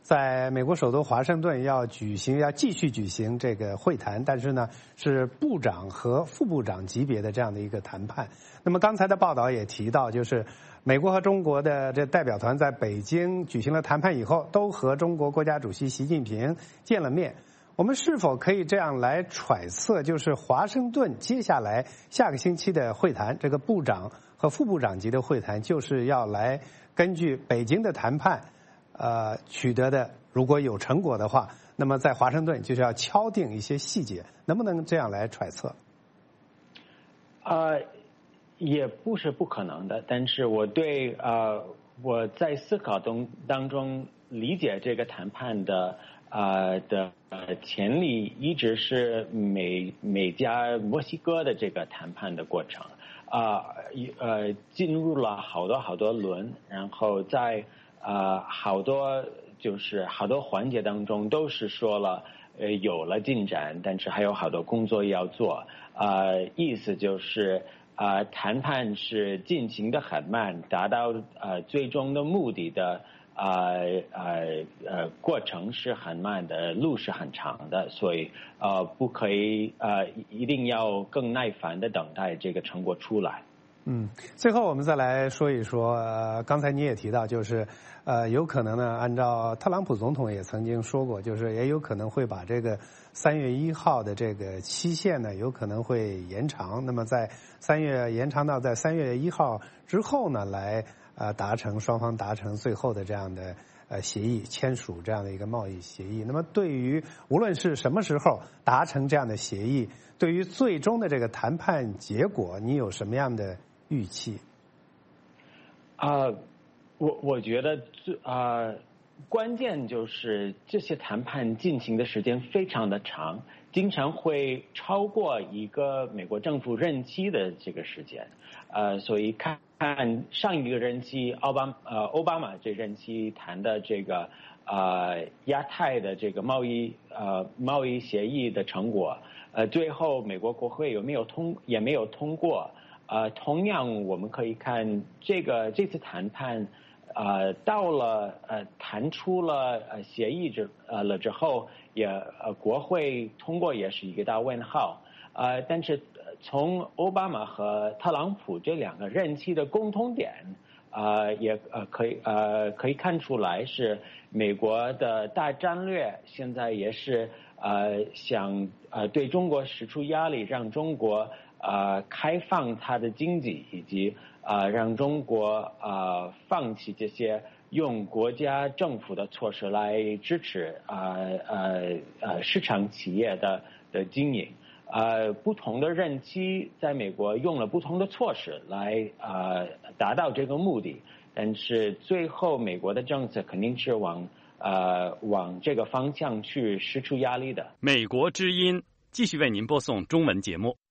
Speaker 19: 在美国首都华盛顿要举行，要继续举行这个会谈，但是呢是部长和副部长级别的这样的一个谈判。那么刚才的报道也提到，就是美国和中国的这代表团在北京举行了谈判以后，都和中国国家主席习近平见了面。我们是否可以这样来揣测，就是华盛顿接下来下个星期的会谈，这个部长和副部长级的会谈，就是要来根据北京的谈判呃，取得的如果有成果的话，那么在华盛顿就是要敲定一些细节，能不能这样来揣测？
Speaker 18: 呃，也不是不可能的，但是我对呃我在思考中当中理解这个谈判的呃的呃潜力，一直是美美加墨西哥的这个谈判的过程啊呃, 呃进入了好多好多轮，然后在呃，好多就是好多环节当中都是说了，呃，有了进展，但是还有好多工作要做。呃，意思就是，呃，谈判是进行的很慢，达到呃最终的目的的，呃呃呃过程是很慢的，路是很长的，所以呃不可以呃一定要更耐烦的等待这个成果出来。
Speaker 19: 嗯，最后我们再来说一说，呃，刚才你也提到，就是呃，有可能呢，按照特朗普总统也曾经说过，就是也有可能会把这个三月一号的这个期限呢，有可能会延长。那么在三月延长到在三月一号之后呢，来呃达成双方达成最后的这样的呃协议，签署这样的一个贸易协议。那么对于无论是什么时候达成这样的协议，对于最终的这个谈判结果，你有什么样的预期？
Speaker 18: 啊、呃，我我觉得最啊、呃，关键就是这些谈判进行的时间非常的长，经常会超过一个美国政府任期的这个时间。呃，所以看看上一个任期奥巴呃奥巴马这任期谈的这个呃亚太的这个贸易呃贸易协议的成果，呃，最后美国国会有没有通也没有通过。呃，同样我们可以看这个这次谈判，呃，到了呃谈出了呃协议之呃了之后，也呃国会通过也是一个大问号。呃，但是从奥巴马和特朗普这两个任期的共通点，呃，也呃可以呃可以看出来是美国的大战略现在也是呃想呃对中国使出压力，让中国呃，开放它的经济，以及呃，让中国呃放弃这些用国家政府的措施来支持呃呃呃市场企业的的经营。呃，不同的任期在美国用了不同的措施来呃达到这个目的，但是最后美国的政策肯定是往呃往这个方向去施出压力的。
Speaker 13: 美国之音继续为您播送中文节目。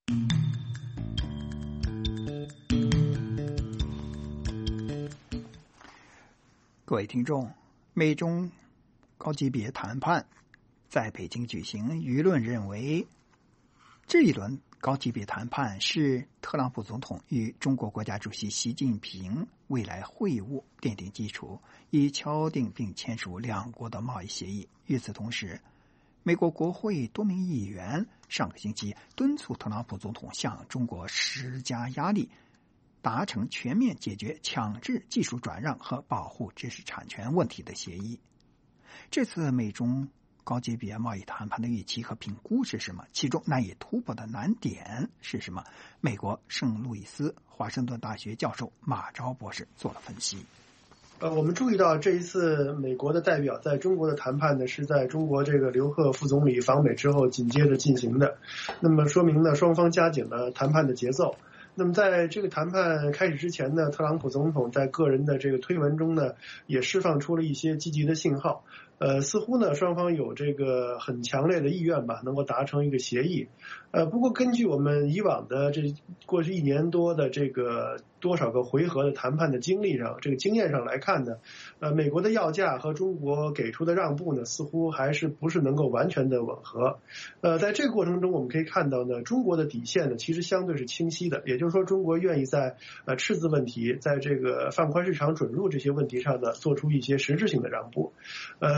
Speaker 3: 各位听众，美中高级别谈判在北京举行，舆论认为这一轮高级别谈判是特朗普总统与中国国家主席习近平未来会晤奠定基础，以敲定并签署两国的贸易协议。与此同时，美国国会多名议员上个星期敦促特朗普总统向中国施加压力，达成全面解决强制技术转让和保护知识产权问题的协议。这次美中高级别贸易谈判的预期和评估是什么？其中难以突破的难点是什么？美国圣路易斯华盛顿大学教授马昭博士做了分析。
Speaker 20: 呃，我们注意到这一次美国的代表在中国的谈判呢，是在中国这个刘鹤副总理访美之后紧接着进行的。那么说明呢，双方加紧了谈判的节奏。那么在这个谈判开始之前呢，特朗普总统在个人的这个推文中呢，也释放出了一些积极的信号。呃，似乎呢双方有这个很强烈的意愿吧，能够达成一个协议。呃，不过根据我们以往的这过去一年多的这个多少个回合的谈判的经历上，这个经验上来看呢，呃，美国的要价和中国给出的让步呢，似乎还是不是能够完全的吻合。呃，在这个过程中，我们可以看到呢，中国的底线呢，其实相对是清晰的，也就是说，中国愿意在呃赤字问题，在这个放宽市场准入这些问题上呢，做出一些实质性的让步。呃。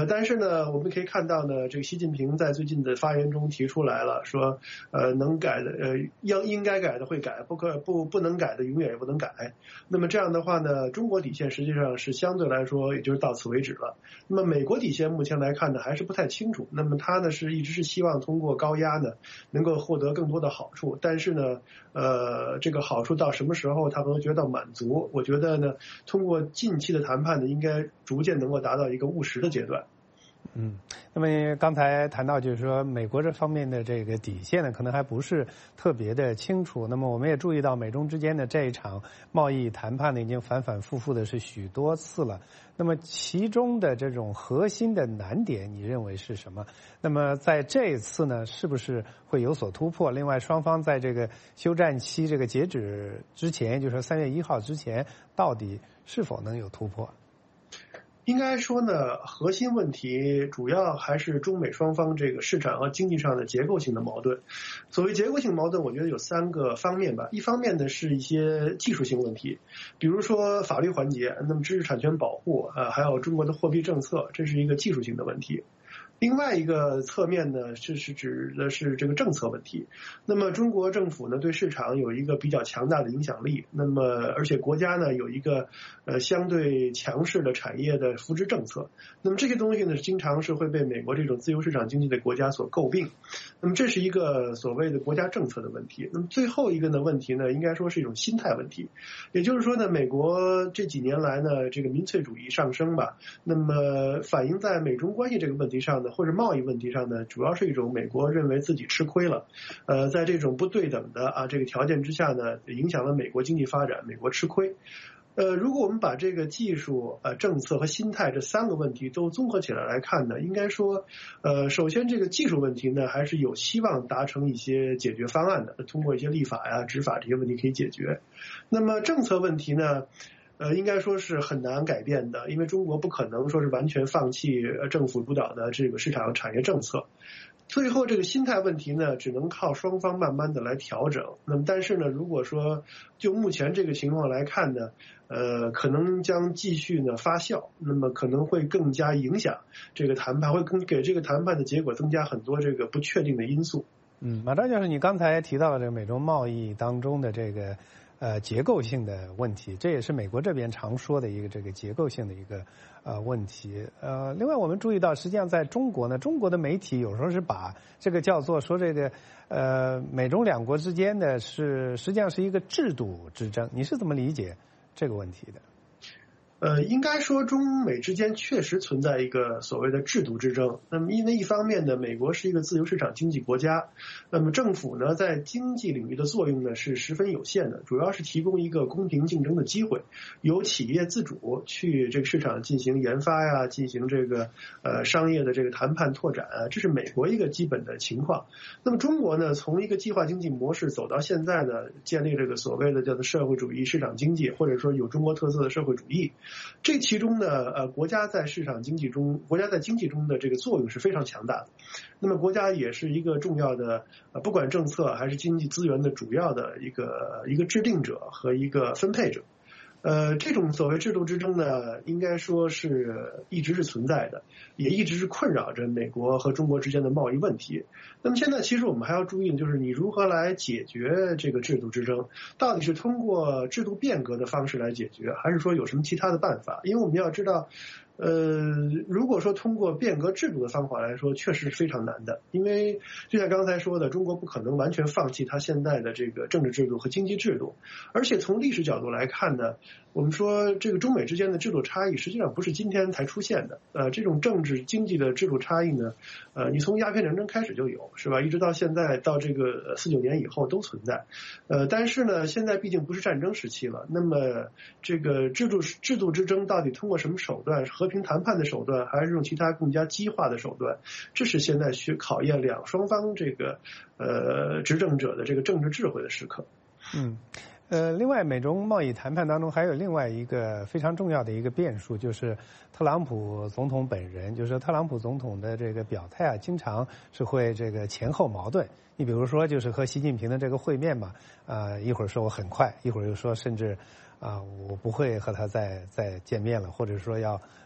Speaker 20: 呃，但是呢，我们可以看到呢，这个习近平在最近的发言中提出来了，说，呃，能改的，呃，要应该改的会改，不可不不能改的永远也不能改。那么这样的话呢，中国底线实际上是相对来说也就是到此为止了。那么美国底线目前来看呢，还是不太清楚。那么他呢是一直是希望通过高压呢，能够获得更多的好处，但是呢，呃，这个好处到什么时候他能觉得满足？我觉得呢，通过近期的谈判呢，应该逐渐能够达到一个务实的阶段。
Speaker 19: 嗯，那么刚才谈到就是说美国这方面的这个底线呢，可能还不是特别的清楚。那么我们也注意到美中之间的这一场贸易谈判呢，已经反反复复的是许多次了。那么其中的这种核心的难点，你认为是什么？那么在这一次呢，是不是会有所突破？另外，双方在这个休战期这个截止之前，就是说三月一号之前，到底是否能有突破？
Speaker 20: 应该说呢，核心问题主要还是中美双方这个市场和经济上的结构性的矛盾。所谓结构性矛盾，我觉得有三个方面吧。一方面呢是一些技术性问题，比如说法律环节，那么知识产权保护，呃，还有中国的货币政策，这是一个技术性的问题。另外一个侧面呢，是是指的是这个政策问题。那么中国政府呢，对市场有一个比较强大的影响力。那么而且国家呢，有一个呃相对强势的产业的扶持政策。那么这些东西呢，经常是会被美国这种自由市场经济的国家所诟病。那么这是一个所谓的国家政策的问题。那么最后一个呢问题呢，应该说是一种心态问题。也就是说呢，美国这几年来呢，这个民粹主义上升吧。那么反映在美中关系这个问题上呢，或者贸易问题上呢，主要是一种美国认为自己吃亏了，呃，在这种不对等的啊这个条件之下呢，影响了美国经济发展，美国吃亏。呃，如果我们把这个技术、呃政策和心态这三个问题都综合起来来看呢，应该说，呃，首先这个技术问题呢，还是有希望达成一些解决方案的，通过一些立法呀、执法这些问题可以解决。那么政策问题呢？呃，应该说是很难改变的，因为中国不可能说是完全放弃政府主导的这个市场产业政策。最后这个心态问题呢，只能靠双方慢慢的来调整。那么但是呢，如果说就目前这个情况来看呢，呃，可能将继续呢发酵，那么可能会更加影响这个谈判，会更给这个谈判的结果增加很多这个不确定的因素。
Speaker 19: 嗯，马昭教授，你刚才提到了这个美中贸易当中的这个呃结构性的问题，这也是美国这边常说的一个这个结构性的一个呃问题。呃，另外我们注意到，实际上在中国呢，中国的媒体有时候是把这个叫做说这个呃美中两国之间的是实际上是一个制度之争，你是怎么理解这个问题的？
Speaker 20: 呃，应该说中美之间确实存在一个所谓的制度之争。那么因为一方面呢，美国是一个自由市场经济国家，那么政府呢在经济领域的作用呢是十分有限的，主要是提供一个公平竞争的机会，由企业自主去这个市场进行研发呀，进行这个呃商业的这个谈判拓展啊，这是美国一个基本的情况。那么中国呢，从一个计划经济模式走到现在呢，建立这个所谓的叫做社会主义市场经济，或者说有中国特色的社会主义。这其中呢，呃，国家在市场经济中，国家在经济中的这个作用是非常强大的。那么国家也是一个重要的，呃，不管政策还是经济资源的主要的一个一个制定者和一个分配者。呃，这种所谓制度之争呢，应该说是一直是存在的，也一直是困扰着美国和中国之间的贸易问题。那么现在其实我们还要注意的就是你如何来解决这个制度之争，到底是通过制度变革的方式来解决，还是说有什么其他的办法？因为我们要知道，呃，如果说通过变革制度的方法来说，确实是非常难的，因为就像刚才说的，中国不可能完全放弃它现在的这个政治制度和经济制度，而且从历史角度来看呢，我们说这个中美之间的制度差异实际上不是今天才出现的，呃，这种政治经济的制度差异呢，呃，你从鸦片战争开始就有，是吧？一直到现在到这个四九年以后都存在，呃，但是呢，现在毕竟不是战争时期了，那么这个制度制度之争到底通过什么手段？和平谈判的手段，还是用其他更加激化的手段？这是现在需考验两双方这个呃执政者的这个政治智慧的时刻。
Speaker 19: 嗯。呃，另外，美中贸易谈判当中还有另外一个非常重要的一个变数，就是特朗普总统本人，就是特朗普总统的这个表态啊，经常是会这个前后矛盾。你比如说，就是和习近平的这个会面嘛，啊、呃，一会儿说我很快，一会儿又说甚至啊、呃、我不会和他再再见面了，或者说要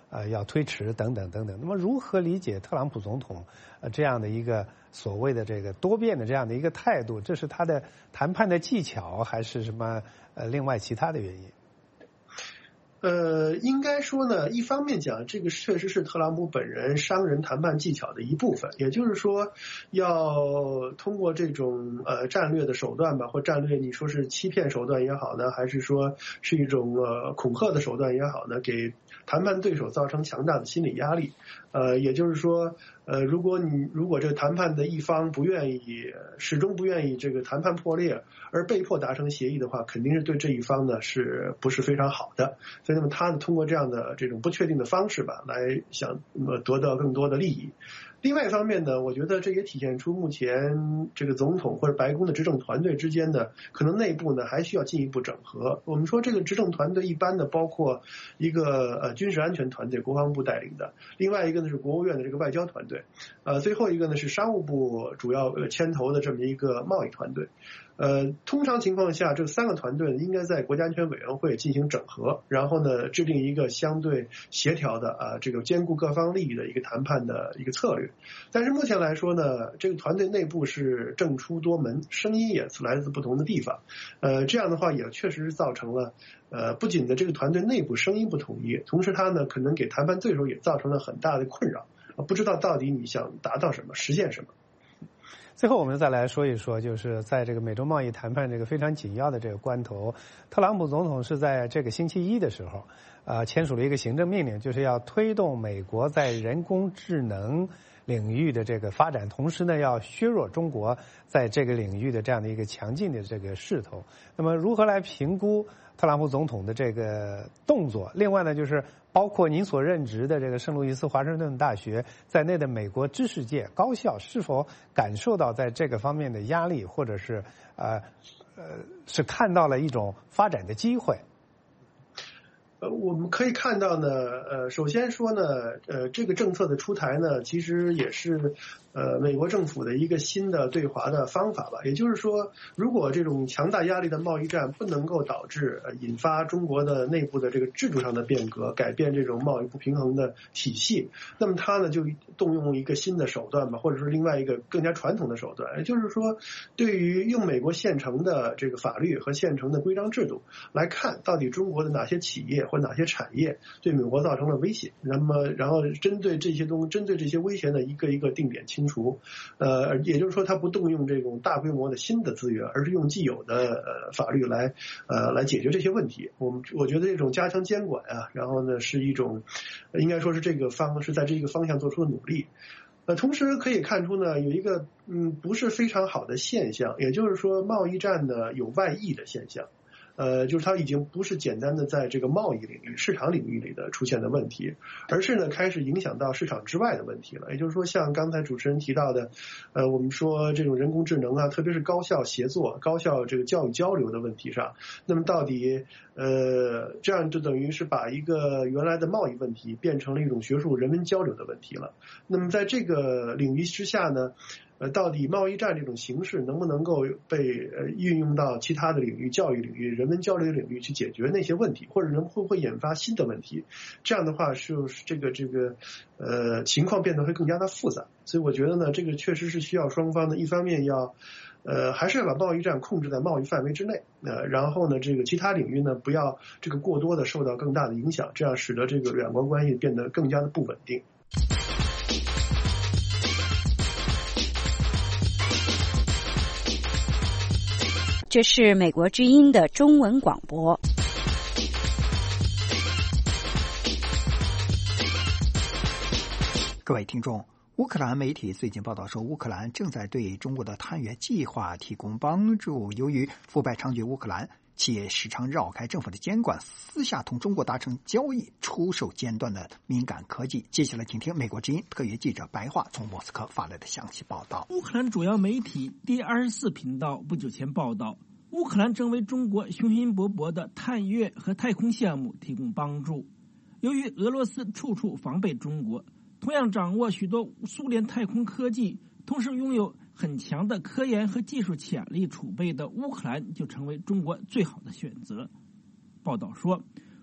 Speaker 19: 呃要推迟等等等等。那么如何理解特朗普总统呃这样的一个所谓的这个多变的这样的一个态度？这是他的谈判的技巧，还是什么呃另外其他的原因？
Speaker 20: 呃，应该说呢，一方面讲，这个确实是特朗普本人商人谈判技巧的一部分，也就是说，要通过这种呃战略的手段吧，或战略你说是欺骗手段也好呢，还是说是一种呃恐吓的手段也好呢，给谈判对手造成强大的心理压力。呃，也就是说，呃，如果你如果这个谈判的一方不愿意，始终不愿意这个谈判破裂，而被迫达成协议的话，肯定是对这一方呢是不是非常好的？所以，那么他呢，通过这样的这种不确定的方式吧，来想呃得到更多的利益。另外一方面呢，我觉得这也体现出目前这个总统或者白宫的执政团队之间的可能内部呢还需要进一步整合。我们说这个执政团队一般的包括一个呃军事安全团队，国防部带领的，另外一个呢是国务院的这个外交团队，呃最后一个呢是商务部主要呃牵头的这么一个贸易团队。呃，通常情况下，这三个团队应该在国家安全委员会进行整合，然后呢，制定一个相对协调的啊，这个兼顾各方利益的一个谈判的一个策略。但是目前来说呢，这个团队内部是政出多门，声音也是来自不同的地方。呃，这样的话也确实造成了，呃，不仅的这个团队内部声音不统一，同时它呢可能给谈判对手也造成了很大的困扰，不知道到底你想达到什么，实现什么。
Speaker 19: 最后我们再来说一说，就是在这个美洲贸易谈判这个非常紧要的这个关头，特朗普总统是在这个星期一的时候，呃，签署了一个行政命令，就是要推动美国在人工智能领域的这个发展，同时呢，要削弱中国在这个领域的这样的一个强劲的这个势头。那么，如何来评估特朗普总统的这个动作？另外呢，就是包括您所任职的这个圣路易斯华盛顿大学在内的美国知识界高校，是否感受到在这个方面的压力，或者是呃呃是看到了一种发展的机会？
Speaker 20: 呃，我们可以看到呢，呃，首先说呢，呃，这个政策的出台呢，其实也是呃美国政府的一个新的对华的方法吧。也就是说，如果这种强大压力的贸易战不能够导致呃引发中国的内部的这个制度上的变革，改变这种贸易不平衡的体系，那么它呢就动用一个新的手段吧，或者是另外一个更加传统的手段，也就是说，对于用美国现成的这个法律和现成的规章制度来看，到底中国的哪些企业或哪些产业对美国造成了威胁，那么然后针对这些东针对这些威胁呢，一个一个定点清除。呃，也就是说，它不动用这种大规模的新的资源，而是用既有的呃法律来呃来解决这些问题。我们我觉得这种加强监管啊，然后呢是一种应该说是这个方是在这个方向做出的努力。呃，同时可以看出呢，有一个嗯不是非常好的现象，也就是说，贸易战呢有外溢的现象。呃，就是它已经不是简单的在这个贸易领域、市场领域里的出现的问题，而是呢开始影响到市场之外的问题了。也就是说，像刚才主持人提到的，呃，我们说这种人工智能啊，特别是高校协作、高校这个教育交流的问题上，那么到底呃，这样就等于是把一个原来的贸易问题变成了一种学术人文交流的问题了。那么在这个领域之下呢，呃，到底贸易战这种形式能不能够被呃运用到其他的领域、教育领域、人文交流领域去解决那些问题，或者能会不会引发新的问题？这样的话，是这个这个呃情况变得会更加的复杂。所以我觉得呢，这个确实是需要双方呢，一方面要呃还是要把贸易战控制在贸易范围之内，呃，然后呢，这个其他领域呢不要这个过多的受到更大的影响，这样使得这个两国关系变得更加的不稳定。
Speaker 2: 这是美国之音的中文广播。
Speaker 3: 各位听众，乌克兰媒体最近报道说，乌克兰正在对中国的探源计划提供帮助。由于腐败猖獗，乌克兰企业时常绕开政府的监管，私下同中国达成交易，出售尖端的敏感科技。接下来请听美国之音特约记者白桦从莫斯科发来的详细报道。
Speaker 5: 乌克兰主要媒体第二十四频道不久前报道，乌克兰正为中国雄心勃勃的探月和太空项目提供帮助。由于俄罗斯处处防备中国，同样掌握许多苏联太空科技，同时拥有很强的科研和技术潜力储备的乌克兰就成为中国最好的选择。报道说，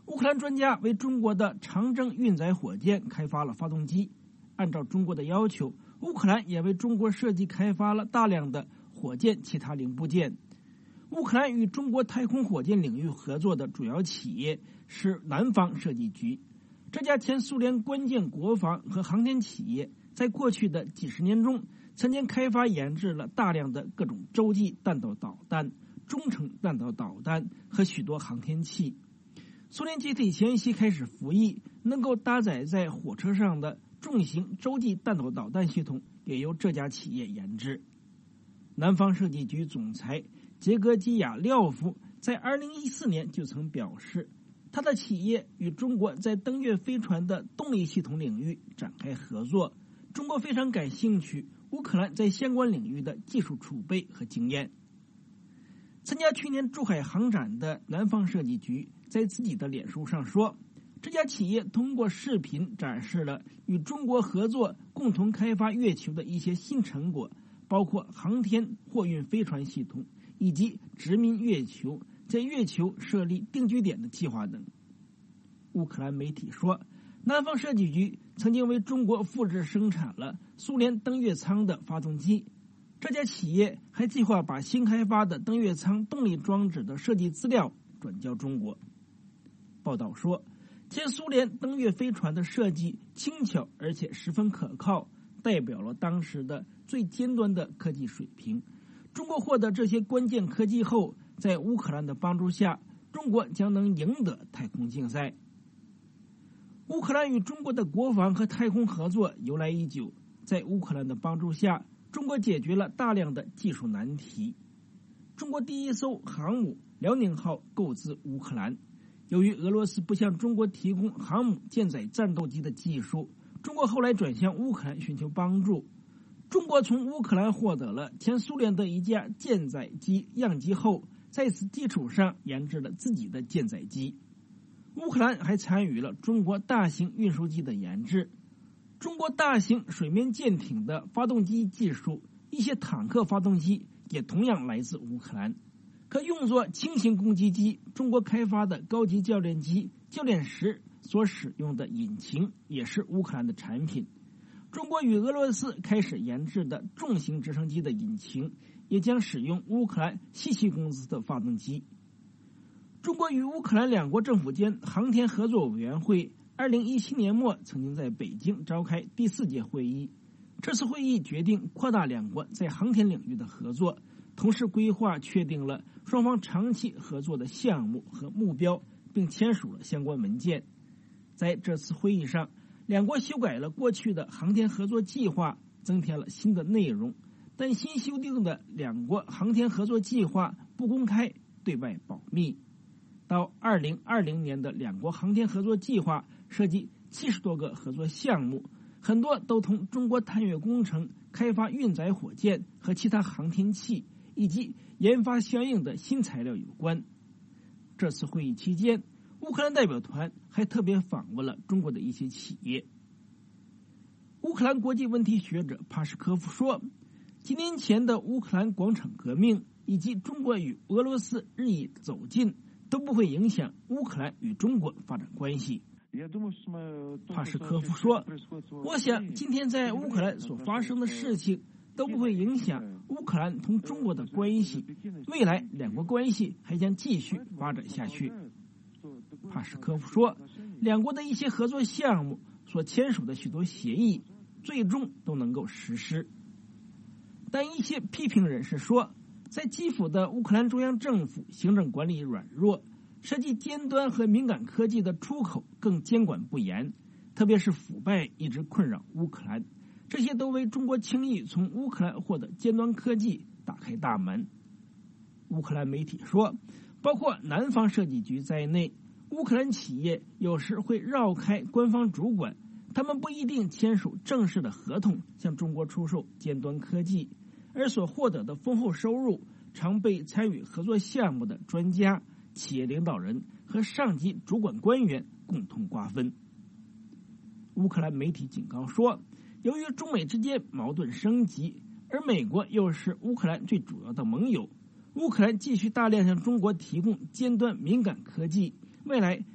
Speaker 5: 乌克兰专家为中国的长征运载火箭开发了发动机，按照中国的要求，乌克兰也为中国设计开发了大量的火箭其他零部件。乌克兰与中国太空火箭领域合作的主要企业是南方设计局，这家前苏联关键国防和航天企业在过去的几十年中曾经开发研制了大量的各种洲际弹道导弹、中程弹道导弹和许多航天器。苏联解体前夕开始服役，能够搭载在火车上的重型洲际弹道导弹系统也由这家企业研制。南方设计局总裁杰格基亚廖夫在二零一四年就曾表示，他的企业与中国在登月飞船的动力系统领域展开合作，中国非常感兴趣乌克兰在相关领域的技术储备和经验。参加去年珠海航展的南方设计局在自己的脸书上说，这家企业通过视频展示了与中国合作共同开发月球的一些新成果，包括航天货运飞船系统以及殖民月球、在月球设立定居点的计划等。乌克兰媒体说，南方设计局曾经为中国复制生产了苏联登月舱的发动机，这家企业还计划把新开发的登月舱动力装置的设计资料转交中国。报道说，前苏联登月飞船的设计轻巧而且十分可靠，代表了当时的最尖端的科技水平。中国获得这些关键科技后，在乌克兰的帮助下，中国将能赢得太空竞赛。乌克兰与中国的国防和太空合作由来已久，在乌克兰的帮助下，中国解决了大量的技术难题。中国第一艘航母辽宁号购自乌克兰，由于俄罗斯不向中国提供航母舰载战斗机的技术，中国后来转向乌克兰寻求帮助。中国从乌克兰获得了前苏联的一架舰载机样机后，在此基础上研制了自己的舰载机。乌克兰还参与了中国大型运输机的研制。中国大型水面舰艇的发动机技术，一些坦克发动机也同样来自乌克兰。可用作轻型攻击机，中国开发的高级教练机教练十所使用的引擎也是乌克兰的产品。中国与俄罗斯开始研制的重型直升机的引擎也将使用乌克兰西溪公司的发动机。中国与乌克兰两国政府间航天合作委员会二零一七年末曾经在北京召开第四届会议，这次会议决定扩大两国在航天领域的合作，同时规划确定了双方长期合作的项目和目标，并签署了相关文件。在这次会议上，两国修改了过去的航天合作计划，增添了新的内容，但新修订的两国航天合作计划不公开，对外保密。到二零二零年的两国航天合作计划涉及七十多个合作项目，很多都同中国探月工程、开发运载火箭和其他航天器以及研发相应的新材料有关。这次会议期间，乌克兰代表团还特别访问了中国的一些企业。乌克兰国际问题学者帕什科夫说，几年前的乌克兰广场革命以及中国与俄罗斯日益走近都不会影响乌克兰与中国发展关系。帕什科夫说，我想今天在乌克兰所发生的事情都不会影响乌克兰同中国的关系，未来两国关系还将继续发展下去。帕什科夫说，两国的一些合作项目所签署的许多协议最终都能够实施。但一些批评人士说，在基辅的乌克兰中央政府行政管理软弱，涉及尖端和敏感科技的出口更监管不严，特别是腐败一直困扰乌克兰，这些都为中国轻易从乌克兰获得尖端科技打开大门。乌克兰媒体说，包括南方设计局在内，乌克兰企业有时会绕开官方主管，他们不一定签署正式的合同向中国出售尖端科技，而所获得的丰厚收入常被参与合作项目的专家、企业领导人和上级主管官员共同瓜分。乌克兰媒体警告说，由于中美之间矛盾升级，而美国又是乌克兰最主要的盟友，乌克兰继续大量向中国提供尖端敏感科技，未来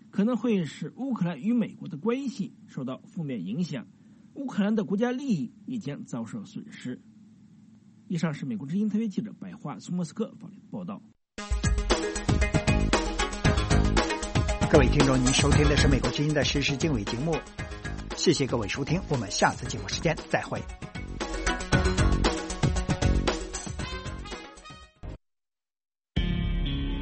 Speaker 5: 可能会使乌克兰与美国的关系受到负面影响，乌克兰的国家利益也将遭受损失。以上是美国之音特约记者白桦从莫斯科发来的报道。
Speaker 3: 各位听众，您收听的是美国之音的时事经纬节目，谢谢各位收听，我们下次节目时间再会。